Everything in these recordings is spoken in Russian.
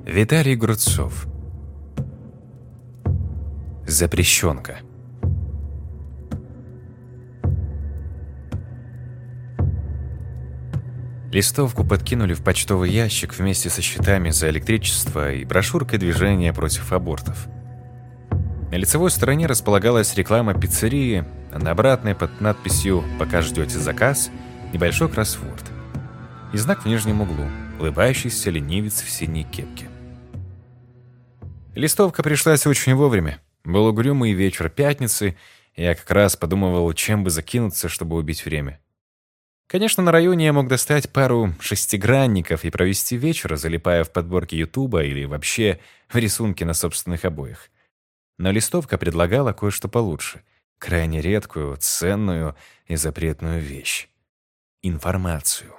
Виталий Грудцов. Запрещенка. Листовку подкинули в почтовый ящик вместе со счетами за электричество и брошюркой движения против абортов. На лицевой стороне располагалась реклама пиццерии, а на обратной под надписью «Пока ждете заказ» небольшой кроссворд. И знак в нижнем углу — улыбающийся ленивец в синей кепке. Листовка пришлась очень вовремя. Был угрюмый вечер пятницы, и я как раз подумывал, чем бы закинуться, чтобы убить время. Конечно, на районе я мог достать пару шестигранников и провести вечер, залипая в подборке Ютуба или вообще в рисунки на собственных обоях. Но листовка предлагала кое-что получше. Крайне редкую, ценную и запретную вещь. Информацию.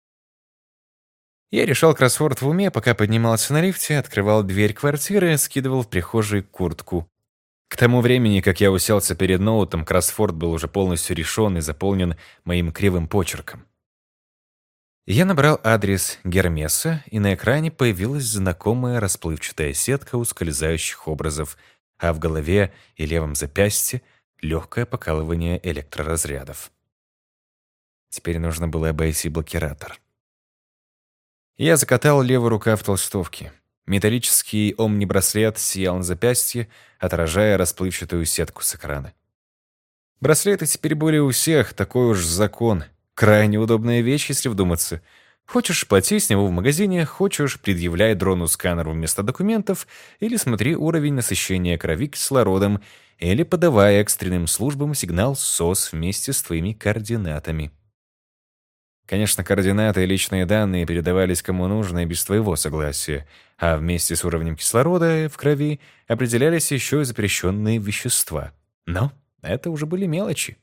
Я решал кроссворд в уме, пока поднимался на лифте, открывал дверь квартиры, скидывал в прихожей куртку. К тому времени, как я уселся перед ноутом, кроссворд был уже полностью решен и заполнен моим кривым почерком. Я набрал адрес Гермеса, и на экране появилась знакомая расплывчатая сетка ускользающих образов, а в голове и левом запястье легкое покалывание электроразрядов. Теперь нужно было обойти блокиратор. Я закатал левый рукав толстовки. Металлический омни-браслет сиял на запястье, отражая расплывчатую сетку с экрана. Браслеты теперь были у всех, такой уж закон. Крайне удобная вещь, если вдуматься. Хочешь — плати с него в магазине, хочешь — предъявляй дрону-сканеру вместо документов, или смотри уровень насыщения крови кислородом, или подавай экстренным службам сигнал СОС вместе с твоими координатами. Конечно, координаты и личные данные передавались кому нужно и без твоего согласия, а вместе с уровнем кислорода в крови определялись еще и запрещенные вещества. Но это уже были мелочи.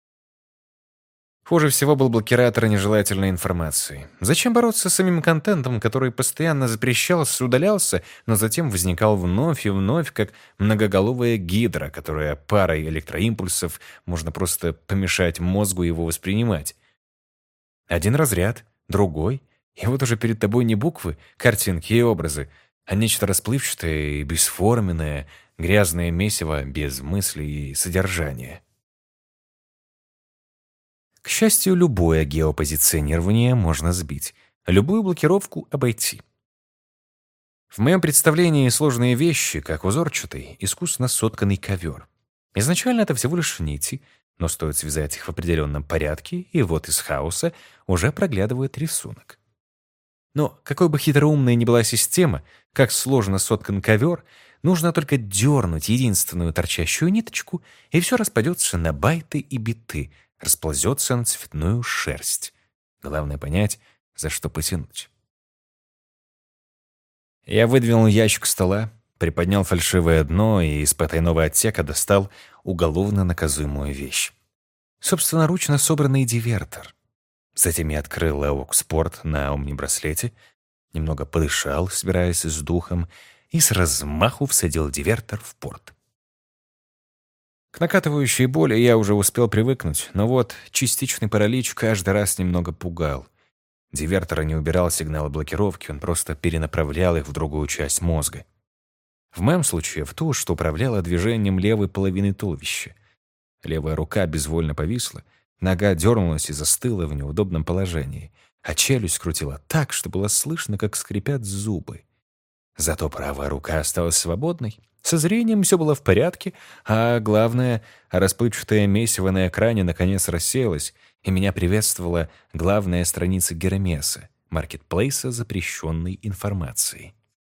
Хуже всего был блокиратор нежелательной информации. Зачем бороться с самим контентом, который постоянно запрещался, удалялся, но затем возникал вновь и вновь, как многоголовая гидра, которая парой электроимпульсов можно просто помешать мозгу его воспринимать. Один разряд, другой, и вот уже перед тобой не буквы, картинки и образы, а нечто расплывчатое и бесформенное, грязное месиво без мысли и содержания. К счастью, любое геопозиционирование можно сбить, любую блокировку обойти. В моем представлении сложные вещи, как узорчатый, искусно сотканный ковер. Изначально это всего лишь нити, но стоит связать их в определенном порядке, и вот из хаоса уже проглядывает рисунок. Но какой бы хитроумной ни была система, как сложно соткан ковер, нужно только дернуть единственную торчащую ниточку, и все распадется на байты и биты, расползется на цветную шерсть. Главное понять, за что потянуть. Я выдвинул ящик стола, приподнял фальшивое дно и из потайного отсека достал уголовно наказуемую вещь. Собственноручно собранный дивертор. Затем я открыл Аукспорт на омни-браслете, немного подышал, собираясь с духом, и с размаху всадил дивертор в порт. К накатывающей боли я уже успел привыкнуть, но вот частичный паралич каждый раз немного пугал. Дивертор не убирал сигналы блокировки, он просто перенаправлял их в другую часть мозга. В моем случае в ту, что управляла движением левой половины туловища. Левая рука безвольно повисла, нога дернулась и застыла в неудобном положении, а челюсть крутила так, что было слышно, как скрипят зубы. Зато правая рука осталась свободной, со зрением все было в порядке, а главное, расплывчатое месиво на экране наконец рассеялось, и меня приветствовала главная страница Гермеса, маркетплейса запрещенной информации.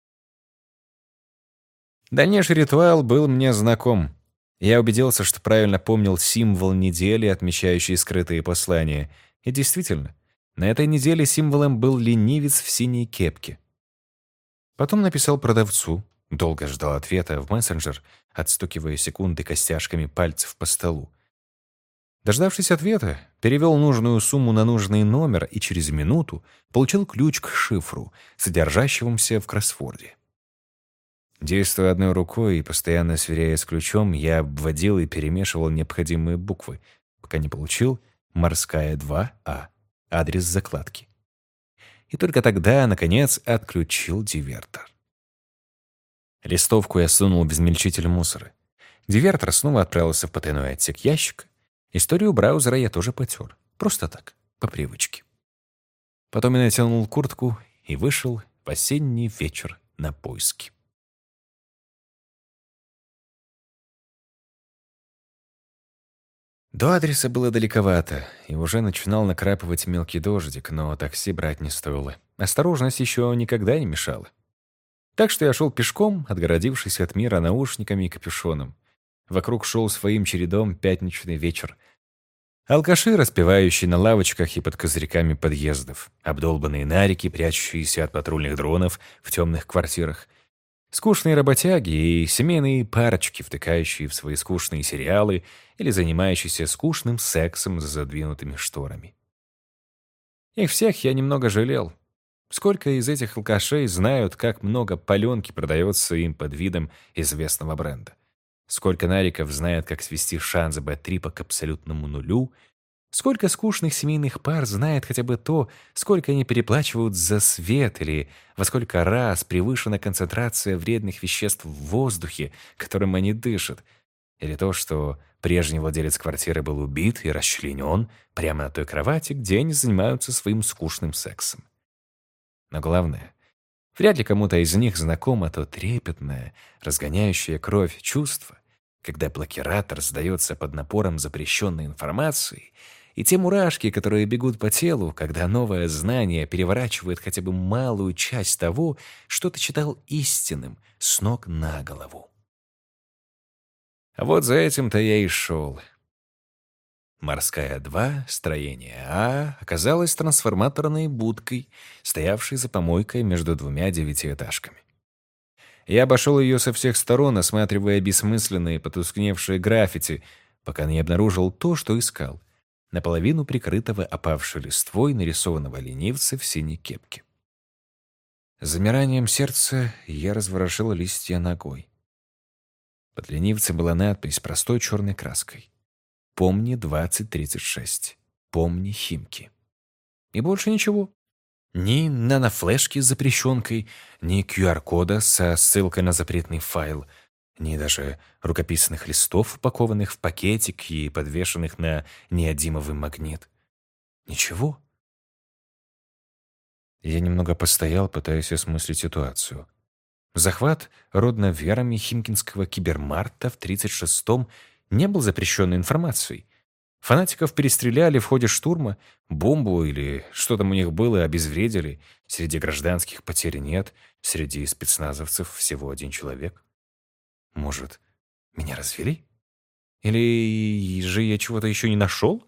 Дальнейший ритуал был мне знаком. Я убедился, что правильно помнил символ недели, отмечающий скрытые послания. И действительно, на этой неделе символом был ленивец в синей кепке. Потом написал продавцу, долго ждал ответа в мессенджер, отстукивая секунды костяшками пальцев по столу. Дождавшись ответа, перевел нужную сумму на нужный номер и через минуту получил ключ к шифру, содержащемуся в кроссворде. Действуя одной рукой и постоянно сверяясь с ключом, я обводил и перемешивал необходимые буквы, пока не получил «Морская 2А», адрес закладки. И только тогда, наконец, отключил дивертор. Листовку я сунул в измельчитель мусора. Дивертор снова отправился в потайной отсек ящика. Историю браузера я тоже потер. Просто так, по привычке. Потом я натянул куртку и вышел в осенний вечер на поиски. До адреса было далековато, и уже начинал накрапывать мелкий дождик, но такси брать не стоило. Осторожность еще никогда не мешала. Так что я шел пешком, отгородившись от мира наушниками и капюшоном. Вокруг шел своим чередом пятничный вечер. Алкаши, распевающие на лавочках и под козырьками подъездов, обдолбанные нарики, прячущиеся от патрульных дронов в темных квартирах, скучные работяги и семейные парочки, втыкающие в свои скучные сериалы или занимающиеся скучным сексом за задвинутыми шторами. Их всех я немного жалел. Сколько из этих алкашей знают, как много паленки продается им под видом известного бренда? Сколько нариков знает, как свести шанс бэт-трипа к абсолютному нулю? Сколько скучных семейных пар знает хотя бы то, сколько они переплачивают за свет или во сколько раз превышена концентрация вредных веществ в воздухе, которым они дышат? Или то, что прежний владелец квартиры был убит и расчленен прямо на той кровати, где они занимаются своим скучным сексом? Но главное, вряд ли кому-то из них знакомо то трепетное, разгоняющее кровь чувство, когда блокиратор сдается под напором запрещенной информации, и те мурашки, которые бегут по телу, когда новое знание переворачивает хотя бы малую часть того, что ты читал истинным, с ног на голову. А вот за этим-то я и шел. Морская 2, строение А, оказалась трансформаторной будкой, стоявшей за помойкой между двумя девятиэтажками. Я обошел ее со всех сторон, осматривая бессмысленные потускневшие граффити, пока не обнаружил то, что искал, наполовину прикрытого опавшей листвой нарисованного ленивца в синей кепке. С замиранием сердца я разворошил листья ногой. Под ленивцем была надпись простой черной краской: «Помни 2036. Помни Химки». И больше ничего. Ни нанофлешки с запрещенкой, ни QR-кода со ссылкой на запретный файл, ни даже рукописных листов, упакованных в пакетик и подвешенных на неодимовый магнит. Ничего. Я немного постоял, пытаясь осмыслить ситуацию. Захват родноверами химкинского кибермарта в 36-м не был запрещенной информацией. Фанатиков перестреляли в ходе штурма, бомбу или что там у них было обезвредили. Среди гражданских потерь нет, среди спецназовцев всего 1 человек. Может, меня развели? Или же я чего-то еще не нашел?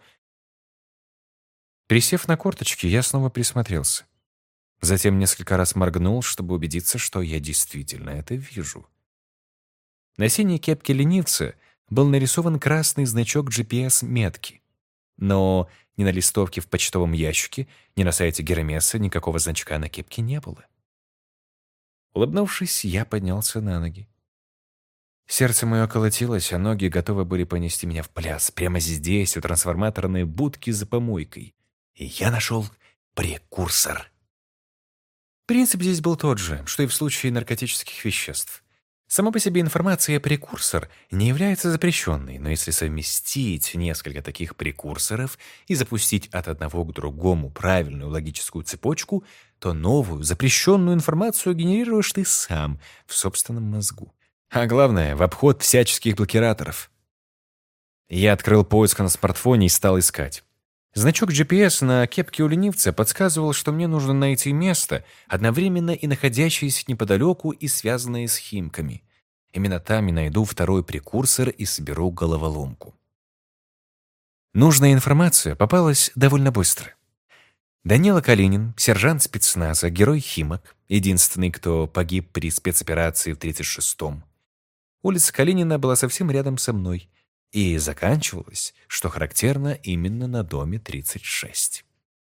Присев на корточки, я снова присмотрелся. Затем несколько раз моргнул, чтобы убедиться, что я действительно это вижу. На синей кепке ленивца был нарисован красный значок GPS-метки. Но ни на листовке в почтовом ящике, ни на сайте Гермеса никакого значка на кепке не было. Улыбнувшись, я поднялся на ноги. Сердце мое колотилось, а ноги готовы были понести меня в пляс, прямо здесь, у трансформаторной будки за помойкой. И я нашел прекурсор. Принцип здесь был тот же, что и в случае наркотических веществ. Сама по себе информация прекурсор не является запрещенной, но если совместить несколько таких прекурсоров и запустить от одного к другому правильную логическую цепочку, то новую запрещенную информацию генерируешь ты сам в собственном мозгу. А главное, в обход всяческих блокираторов. Я открыл поиск на смартфоне и стал искать. Значок GPS на кепке у ленивца подсказывал, что мне нужно найти место, одновременно и находящееся неподалеку и связанное с Химками. Именно там я найду второй прекурсор и соберу головоломку. Нужная информация попалась довольно быстро. Данила Калинин, сержант спецназа, герой Химок, единственный, кто погиб при спецоперации в 36-м. Улица Калинина была совсем рядом со мной и заканчивалась, что характерно, именно на доме 36.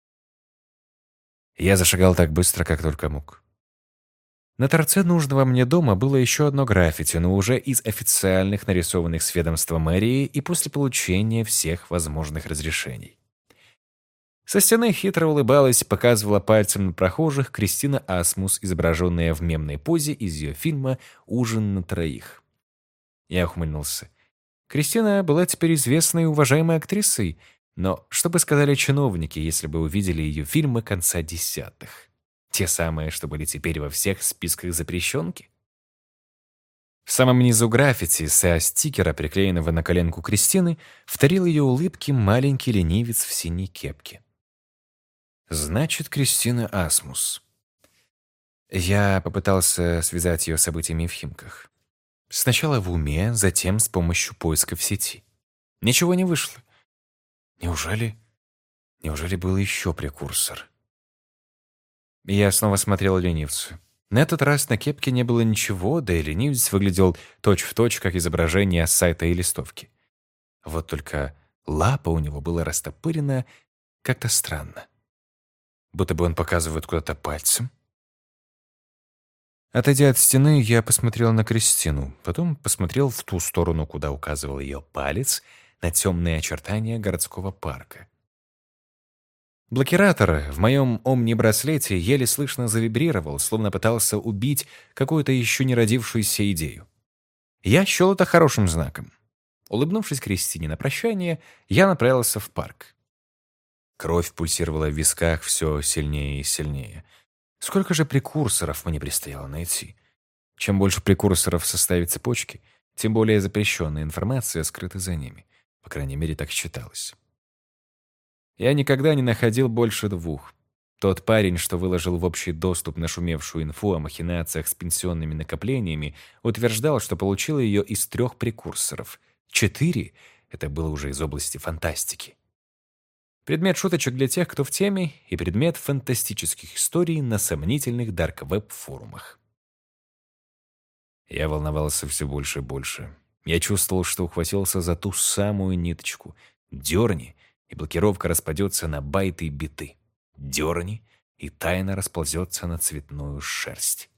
Я зашагал так быстро, как только мог. На торце нужного мне дома было еще одно граффити, но уже из официальных, нарисованных с ведомства мэрии и после получения всех возможных разрешений. Со стены хитро улыбалась, показывала пальцем на прохожих Кристина Асмус, изображенная в мемной позе из ее фильма «Ужин на троих». Я ухмыльнулся. Кристина была теперь известной и уважаемой актрисой, но что бы сказали чиновники, если бы увидели ее фильмы конца десятых? Те самые, что были теперь во всех списках запрещенки? В самом низу граффити со стикера, приклеенного на коленку Кристины, вторил ее улыбки маленький ленивец в синей кепке. Значит, Кристина Асмус. Я попытался связать ее с событиями в Химках. Сначала в уме, затем с помощью поиска в сети. Ничего не вышло. Неужели был еще прекурсор? Я снова смотрел ленивцу. На этот раз на кепке не было ничего, да и ленивец выглядел точь-в-точь, как изображение с сайта и листовки. Вот только лапа у него была растопырена как-то странно. Будто бы он показывает куда-то пальцем. Отойдя от стены, я посмотрел на Кристину, потом посмотрел в ту сторону, куда указывал ее палец, на темные очертания городского парка. Блокиратор в моем омни-браслете еле слышно завибрировал, словно пытался убить какую-то еще не родившуюся идею. Я счел это хорошим знаком. Улыбнувшись Кристине на прощание, я направился в парк. Кровь пульсировала в висках все сильнее и сильнее. Сколько же прекурсоров мне предстояло найти? Чем больше прекурсоров в составе цепочки, тем более запрещенная информация скрыта за ними. По крайней мере, так считалось. Я никогда не находил больше двух. Тот парень, что выложил в общий доступ нашумевшую инфу о махинациях с пенсионными накоплениями, утверждал, что получил ее из 3 прекурсоров. 4 — это было уже из области фантастики. Предмет шуточек для тех, кто в теме, и предмет фантастических историй на сомнительных дарк-веб-форумах. Я волновался все больше и больше. Я чувствовал, что ухватился за ту самую ниточку. Дерни, и блокировка распадется на байты и биты. Дерни, и тайна расползется на цветную шерсть.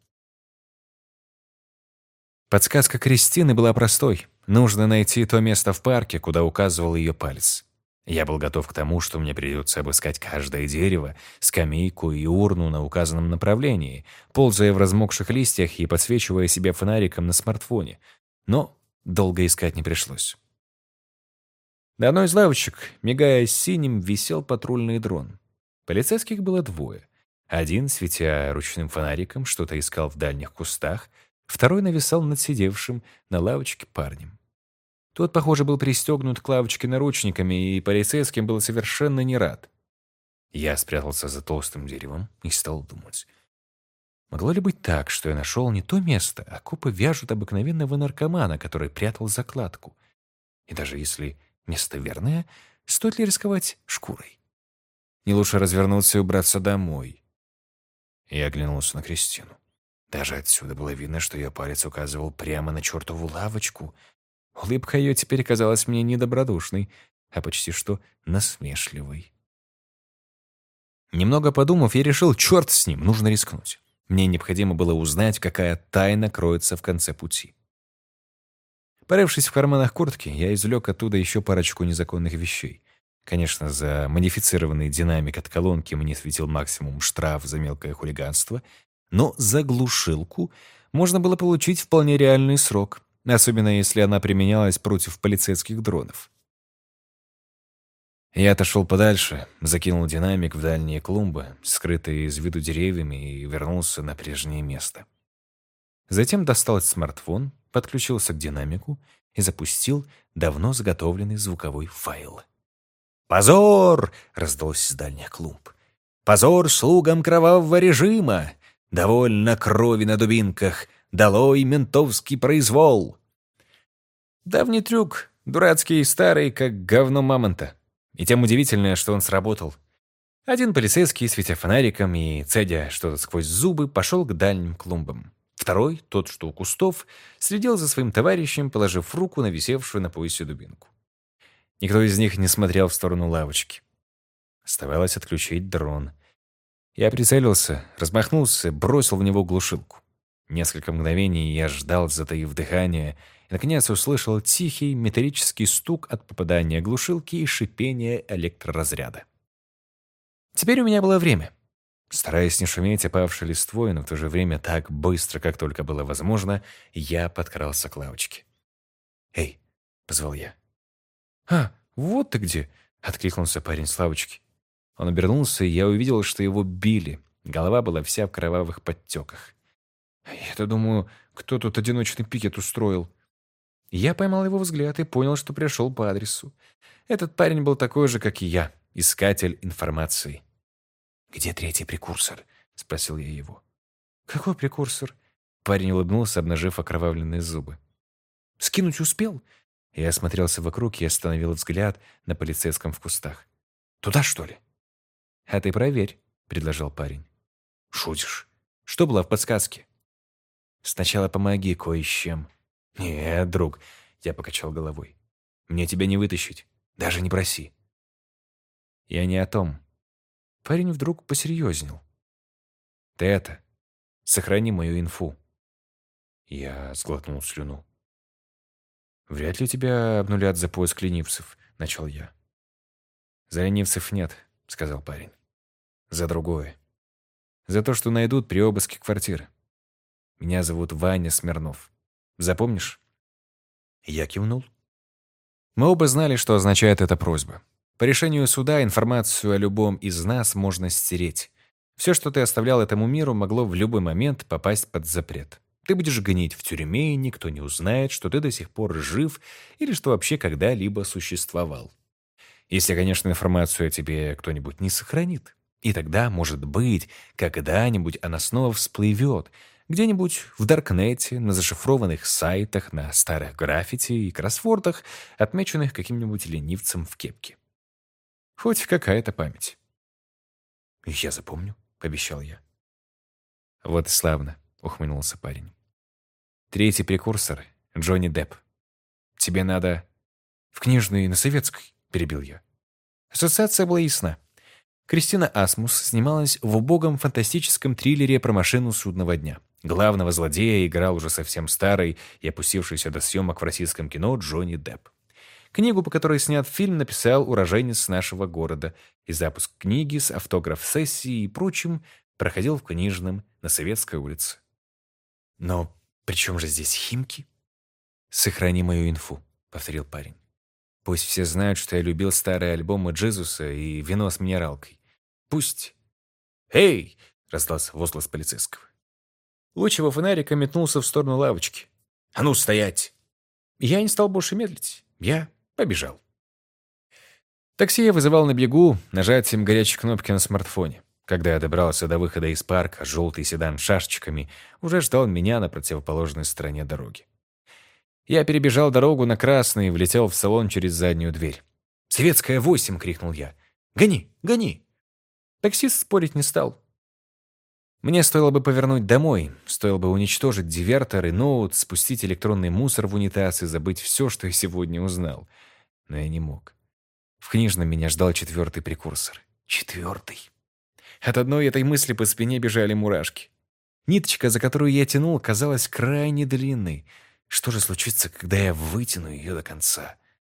Подсказка Кристины была простой. Нужно найти то место в парке, куда указывал ее палец. Я был готов к тому, что мне придется обыскать каждое дерево, скамейку и урну на указанном направлении, ползая в размокших листьях и подсвечивая себе фонариком на смартфоне. Но долго искать не пришлось. На одной из лавочек, мигая синим, висел патрульный дрон. Полицейских было 2. Один, светя ручным фонариком, что-то искал в дальних кустах, второй нависал над сидевшим на лавочке парнем. Тот, похоже, был пристегнут к лавочке наручниками, и полицейским был совершенно не рад. Я спрятался за толстым деревом и стал думать. Могло ли быть так, что я нашел не то место, а копы вяжут обыкновенного наркомана, который прятал закладку? И даже если место верное, стоит ли рисковать шкурой? Не лучше развернуться и убраться домой. Я оглянулся на Кристину. Даже отсюда было видно, что ее палец указывал прямо на чертову лавочку. Улыбка ее теперь казалась мне не добродушной, а почти что насмешливой. Немного подумав, я решил, черт с ним, нужно рискнуть. Мне необходимо было узнать, какая тайна кроется в конце пути. Порывшись в карманах куртки, я извлек оттуда еще парочку незаконных вещей. Конечно, за модифицированный динамик от колонки мне светил максимум штраф за мелкое хулиганство, но за глушилку можно было получить вполне реальный срок, особенно если она применялась против полицейских дронов. Я отошел подальше, закинул динамик в дальние клумбы, скрытые из виду деревьями, и вернулся на прежнее место. Затем достал смартфон, подключился к динамику и запустил давно заготовленный звуковой файл. «Позор!» — раздалось из дальних клумб. «Позор слугам кровавого режима! Довольно крови на дубинках! Долой ментовский произвол!» Давний трюк, дурацкий и старый, как говно мамонта. И тем удивительное, что он сработал. Один полицейский, светя фонариком и цедя что-то сквозь зубы, пошел к дальним клумбам. Второй, тот, что у кустов, следил за своим товарищем, положив руку на висевшую на поясе дубинку. Никто из них не смотрел в сторону лавочки. Оставалось отключить дрон. Я прицелился, размахнулся, бросил в него глушилку. Несколько мгновений я ждал, затаив дыхание, и, наконец, услышал тихий металлический стук от попадания глушилки и шипение электроразряда. Теперь у меня было время. Стараясь не шуметь опавшей листвой, но в то же время так быстро, как только было возможно, я подкрался к лавочке. «Эй!» — позвал я. «А, вот ты где!» — откликнулся парень с лавочки. Он обернулся, и я увидел, что его били. Голова была вся в кровавых подтеках. Я-то думаю, кто тут одиночный пикет устроил. Я поймал его взгляд и понял, что пришел по адресу. Этот парень был такой же, как и я, искатель информации. «Где третий прекурсор?» — спросил я его. «Какой прекурсор?» Парень улыбнулся, обнажив окровавленные зубы. «Скинуть успел?» Я осмотрелся вокруг и остановил взгляд на полицейском в кустах. «Туда, что ли?» «А ты проверь», — предложил парень. «Шутишь? Что было в подсказке?» «Сначала помоги кое с чем». «Нет, друг», — я покачал головой. «Мне тебя не вытащить. Даже не проси». «Я не о том». Парень вдруг посерьезнел. «Ты это, сохрани мою инфу». Я сглотнул слюну. «Вряд ли тебя обнулят за поиск ленивцев», — начал я. «За ленивцев нет», — сказал парень. «За другое. За то, что найдут при обыске квартиры. Меня зовут Ваня Смирнов. Запомнишь?» Я кивнул. Мы оба знали, что означает эта просьба. По решению суда информацию о любом из нас можно стереть. Все, что ты оставлял этому миру, могло в любой момент попасть под запрет. Ты будешь гнить в тюрьме, и никто не узнает, что ты до сих пор жив или что вообще когда-либо существовал. Если, конечно, информацию о тебе кто-нибудь не сохранит. И тогда, может быть, когда-нибудь она снова всплывет, где-нибудь в Даркнете, на зашифрованных сайтах, на старых граффити и кроссвордах, отмеченных каким-нибудь ленивцем в кепке. Хоть какая-то память. «Я запомню», — пообещал я. «Вот и славно», — ухмыльнулся парень. «Третий прекурсор — Джонни Депп. Тебе надо...» «В книжной на Советской», — перебил я. Ассоциация была ясна. Кристина Асмус снималась в убогом фантастическом триллере про машину судного дня. Главного злодея играл уже совсем старый и опустившийся до съемок в российском кино Джонни Депп. Книгу, по которой снят фильм, написал уроженец нашего города, и запуск книги с автограф-сессией и прочим проходил в книжном на Советской улице. «Но при чем же здесь Химки?» «Сохрани мою инфу», — повторил парень. «Пусть все знают, что я любил старые альбомы Джезуса и вино с минералкой. Пусть...» «Эй!» — раздался возглас полицейского. Луч его фонарика метнулся в сторону лавочки. «А ну, стоять!» Я не стал больше медлить. Я побежал. Такси я вызывал на бегу нажатием горячей кнопки на смартфоне. Когда я добрался до выхода из парка, желтый седан с шашечками уже ждал меня на противоположной стороне дороги. Я перебежал дорогу на красный и влетел в салон через заднюю дверь. «Советская 8!» — крикнул я. «Гони! Гони!» Таксист спорить не стал. Мне стоило бы повернуть домой, стоило бы уничтожить дивертор и ноут, спустить электронный мусор в унитаз и забыть все, что я сегодня узнал. Но я не мог. В книжном меня ждал четвертый прекурсор. Четвертый. От одной этой мысли по спине бежали мурашки. Ниточка, за которую я тянул, казалась крайне длинной. Что же случится, когда я вытяну ее до конца?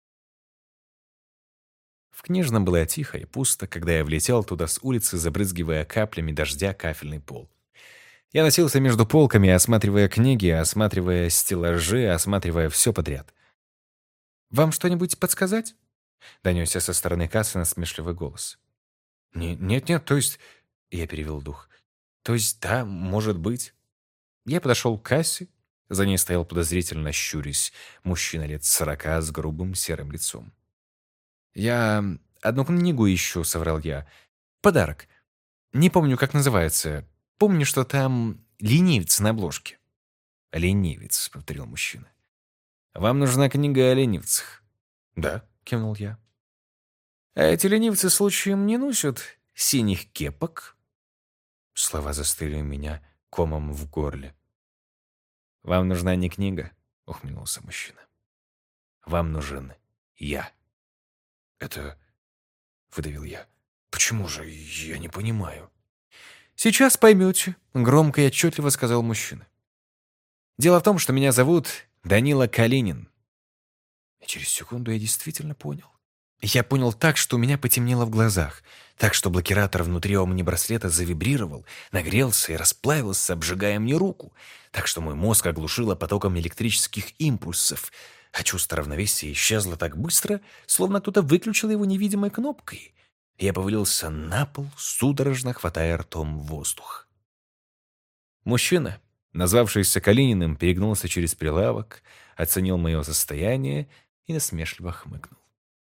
В книжном было тихо и пусто, когда я влетел туда с улицы, забрызгивая каплями дождя кафельный пол. Я носился между полками, осматривая книги, осматривая стеллажи, осматривая все подряд. «Вам что-нибудь подсказать?» — донесся со стороны кассы насмешливый голос. «Нет, то есть...» — я перевел дух. «То есть, да, может быть». Я подошел к кассе. За ней стоял подозрительно щурясь мужчина лет 40 с грубым серым лицом. «Я одну книгу ищу», — соврал я. «Подарок. Не помню, как называется. Помню, что там ленивец на обложке». «Ленивец», — повторил мужчина. «Вам нужна книга о ленивцах?» «Да», — кивнул я. «А эти ленивцы случаем не носят синих кепок?» Слова застыли у меня комом в горле. «Вам нужна не книга», — ухмыльнулся мужчина. «Вам нужен я». «Это...» — выдавил я. «Почему же? Я не понимаю». «Сейчас поймете», — громко и отчетливо сказал мужчина. «Дело в том, что меня зовут Данила Калинин». И через секунду я действительно понял. Я понял так, что у меня потемнело в глазах, так что блокиратор внутри омни-браслета завибрировал, нагрелся и расплавился, обжигая мне руку, так что мой мозг оглушило потоком электрических импульсов, а чувство равновесия исчезло так быстро, словно кто-то выключил его невидимой кнопкой. Я повалился на пол, судорожно хватая ртом воздух. Мужчина, назвавшийся Калининым, перегнулся через прилавок, оценил мое состояние и насмешливо хмыкнул.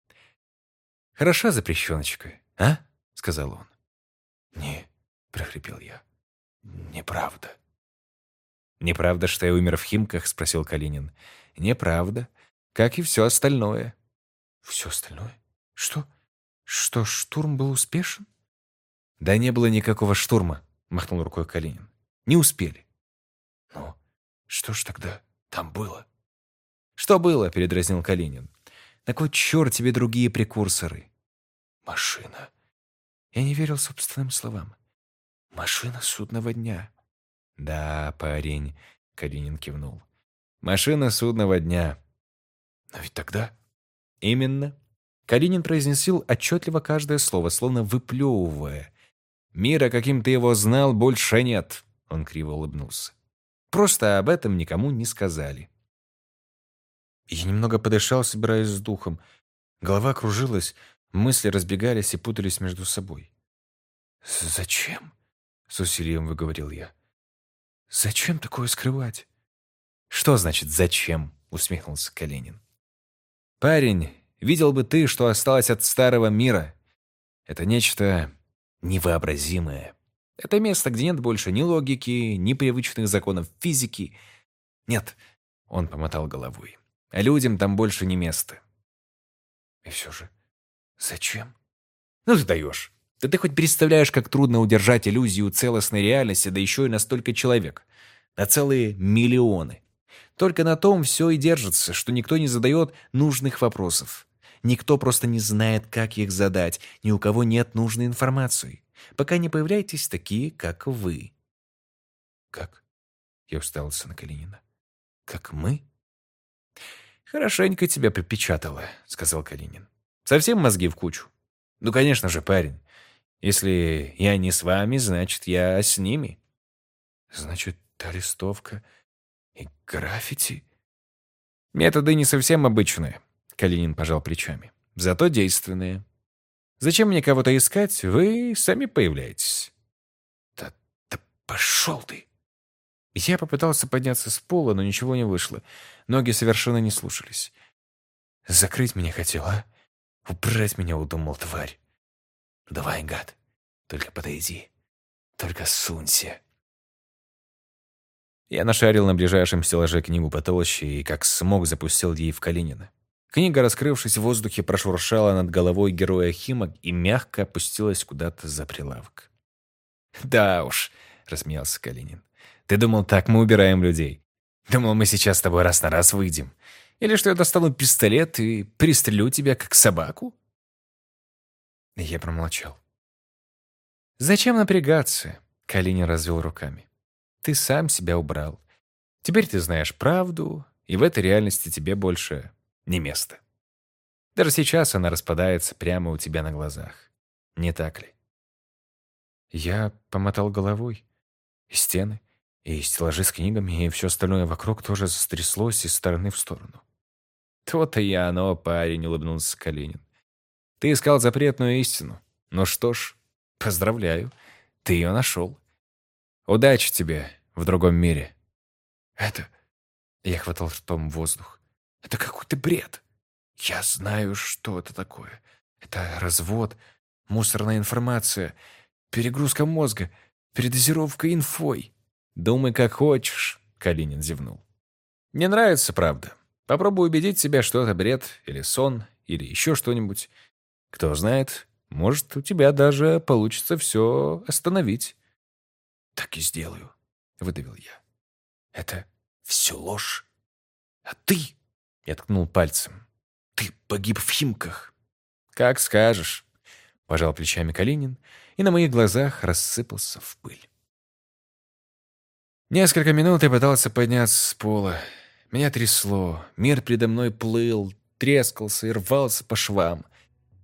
«Хороша запрещеночка, а?» — сказал он. «Не», — прохрипел я, — «неправда». «Неправда, что я умер в Химках?» — спросил Калинин. «Неправда, как и все остальное». «Все остальное? Что? Что, штурм был успешен?» «Да не было никакого штурма», — махнул рукой Калинин. «Не успели». «Ну, что ж тогда там было?» «Что было?» — передразнил Калинин. «На кой черт тебе другие прекурсоры?» «Машина». Я не верил собственным словам. «Машина судного дня». «Да, парень», — Калинин кивнул. «Машина судного дня». «Но ведь тогда...» «Именно». Калинин произносил отчетливо каждое слово, словно выплевывая. «Мира, каким ты его знал, больше нет», — он криво улыбнулся. «Просто об этом никому не сказали». Я немного подышал, собираясь с духом. Голова кружилась, мысли разбегались и путались между собой. «Зачем?» — с усилием выговорил я. «Зачем такое скрывать?» «Что значит «зачем»?» — усмехнулся Калинин. «Парень, видел бы ты, что осталось от старого мира. Это нечто невообразимое. Это место, где нет больше ни логики, ни привычных законов физики. Нет», — он помотал головой, — «людям там больше не место». «И все же, зачем?» «Ну ты даешь. Да ты хоть представляешь, как трудно удержать иллюзию целостной реальности, да еще и на столько человек. На целые миллионы. Только на том все и держится, что никто не задает нужных вопросов. Никто просто не знает, как их задать, ни у кого нет нужной информации. Пока не появляетесь такие, как вы». «Как?» — я уставился на Калинина. «Как мы?» «Хорошенько тебя припечатало», — сказал Калинин. «Совсем мозги в кучу?» «Ну, конечно же, парень. Если я не с вами, значит, я с ними». «Значит, та листовка и граффити?» «Методы не совсем обычные», — Калинин пожал плечами. «Зато действенные. Зачем мне кого-то искать? Вы сами появляетесь». «Да пошел ты!» Я попытался подняться с пола, но ничего не вышло. Ноги совершенно не слушались. «Закрыть меня хотел, а? Убрать меня удумал, тварь. Давай, гад, только подойди, только сунься». Я нашарил на ближайшем стеллаже книгу потолще и как смог запустил ей в Калинина. Книга, раскрывшись в воздухе, прошуршала над головой героя Химок и мягко опустилась куда-то за прилавок. «Да уж», — рассмеялся Калинин, — «ты думал, так мы убираем людей? Думал, мы сейчас с тобой раз на раз выйдем? Или что я достану пистолет и пристрелю тебя, как собаку?» Я промолчал. «Зачем напрягаться?» — Калинин развел руками. «Ты сам себя убрал. Теперь ты знаешь правду, и в этой реальности тебе больше не место. Даже сейчас она распадается прямо у тебя на глазах. Не так ли?» Я помотал головой. И стены, и стеллажи с книгами, и все остальное вокруг тоже застряслось из стороны в сторону. «То-то и оно, парень», — улыбнулся Калинин. «Ты искал запретную истину. Ну что ж, поздравляю, ты ее нашел. Удачи тебе в другом мире». «Это...» — я хватал ртом воздух. «Это какой-то бред. Я знаю, что это такое. Это развод, мусорная информация, перегрузка мозга, передозировка инфой». «Думай, как хочешь», — Калинин зевнул. «Мне нравится правда. Попробуй убедить себя, что это бред, или сон, или еще что-нибудь. Кто знает, может, у тебя даже получится все остановить». «Так и сделаю», — выдавил я. «Это все ложь. А ты...» — я ткнул пальцем. «Ты погиб в Химках». «Как скажешь», — пожал плечами Калинин, и на моих глазах рассыпался в пыль. Несколько минут я пытался подняться с пола. Меня трясло, мир передо мной плыл, трескался и рвался по швам.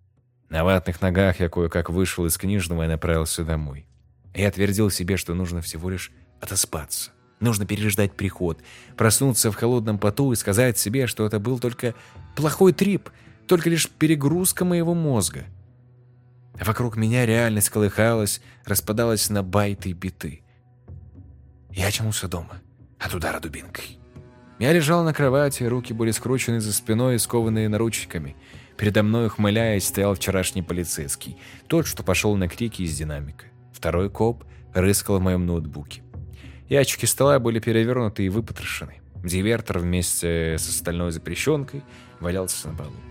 На ватных ногах я кое-как вышел из книжного и направился домой. Я твердил себе, что нужно всего лишь отоспаться. Нужно переждать приход, проснуться в холодном поту и сказать себе, что это был только плохой трип, только лишь перегрузка моего мозга. А вокруг меня реальность колыхалась, распадалась на байты и биты. Я очнулся дома от удара дубинкой. Я лежал на кровати, руки были скручены за спиной и скованные наручниками. Передо мной, ухмыляясь, стоял вчерашний полицейский, тот, что пошел на крики из динамика. Второй коп рыскал в моем ноутбуке. Ящики стола были перевернуты и выпотрошены. Дивертор вместе с остальной запрещенкой валялся на полу.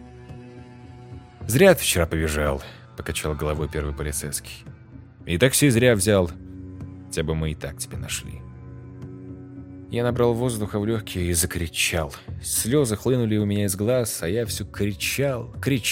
«Зря ты вчера побежал», — покачал головой первый полицейский. «И такси зря взял. Хотя бы мы и так тебя нашли». Я набрал воздуха в легкие и закричал. Слезы хлынули у меня из глаз, а я все кричал.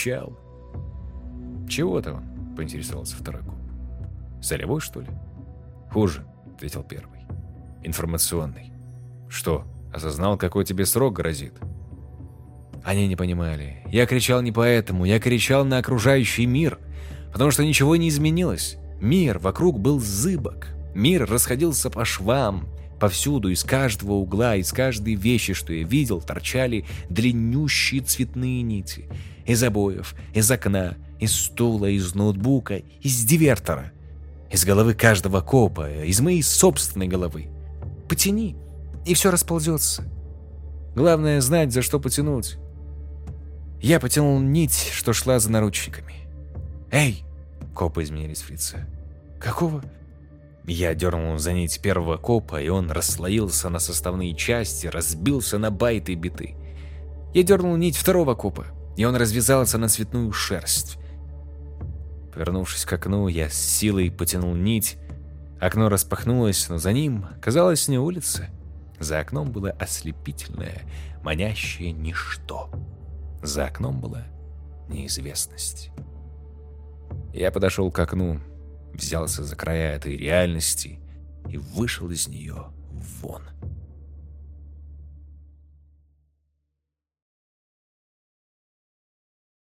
«Чего-то он?» — поинтересовался второй коп. «Солевой, что ли?» «Хуже», — ответил первый. «Информационный». «Что, осознал, какой тебе срок грозит?» Они не понимали. Я кричал не поэтому, я кричал на окружающий мир, потому что ничего не изменилось. Мир вокруг был зыбок. Мир расходился по швам. Повсюду, из каждого угла, из каждой вещи, что я видел, торчали длиннющие цветные нити. Из обоев, из окна, из стула, из ноутбука, из дивертора. Из головы каждого копа, из моей собственной головы. Потяни, и все расползется. Главное знать, за что потянуть. Я потянул нить, что шла за наручниками. «Эй!» — копы изменились в лице. «Какого?» Я дернул за нить первого копа, и он расслоился на составные части, разбился на байты и биты. Я дернул нить второго копа, и он развязался на цветную шерсть. Повернувшись к окну, я с силой потянул нить. Окно распахнулось, но за ним казалось не улица. За окном было ослепительное, манящее ничто. За окном была неизвестность. Я подошел к окну, взялся за края этой реальности и вышел из нее вон.